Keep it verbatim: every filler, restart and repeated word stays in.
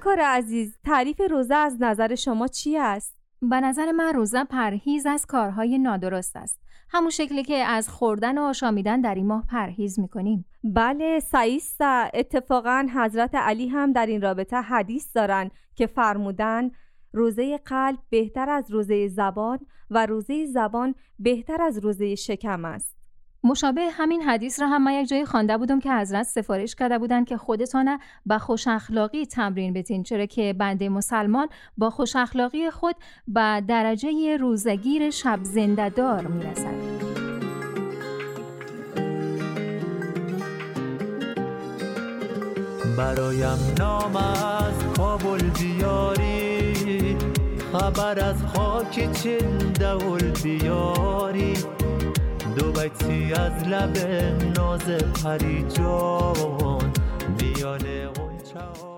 همکار عزیز، تعریف روزه از نظر شما چی است؟ به نظر من روزه پرهیز از کارهای نادرست است. همون شکلی که از خوردن و آشامیدن در این ماه پرهیز میکنیم. بله سعیست. اتفاقا حضرت علی هم در این رابطه حدیث دارن که فرمودن روزه قلب بهتر از روزه زبان و روزه زبان بهتر از روزه شکم است. مشابه همین حدیث را هم من یک جایی خوانده بودم که حضرت سفارش کرده بودن که خودتان با خوش اخلاقی تمرین بتین، چرا که بنده مسلمان با خوش اخلاقی خود به درجه روزگیر شب زنده دار میرسد. برایم نام از کابل بیاری، خبر از خاک چین دول بیاری، دو بیتی از لب ناز پری جان میان اون چه